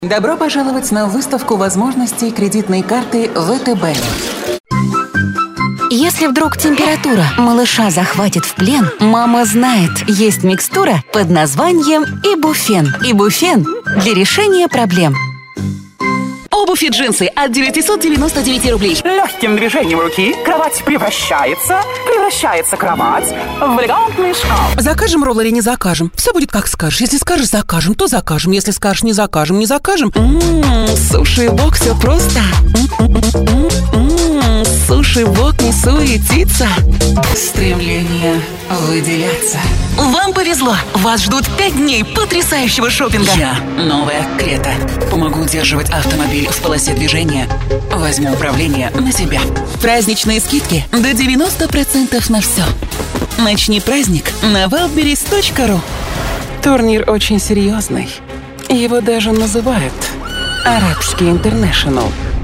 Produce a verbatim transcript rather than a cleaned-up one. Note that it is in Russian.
Добро пожаловать на выставку возможностей кредитной карты вэ тэ бэ. Если вдруг температура малыша захватит в плен, мама знает, есть микстура под названием Ибуфен. Ибуфен для решения проблем. Обувь и джинсы от девятисот девяноста девяти рублей. Легким движением руки кровать превращается, превращается кровать в элегантный шкаф. Закажем роллы или не закажем? Все будет как скажешь. Если скажешь закажем, то закажем. Если скажешь не закажем, не закажем. Ммм, суши-вок, все просто. Ммм, суши-вок не суетится. Стремление выделяться. Вам повезло. Вас ждут пять дней потрясающего шопинга. Я новая Крета. Помогу удерживать автомобиль в полосе движения. Возьму управление на себя. Праздничные скидки до девяноста процентов на все. Начни праздник на wildberries точка ру. Турнир очень серьезный. Его даже называют Арабский Интернешнл.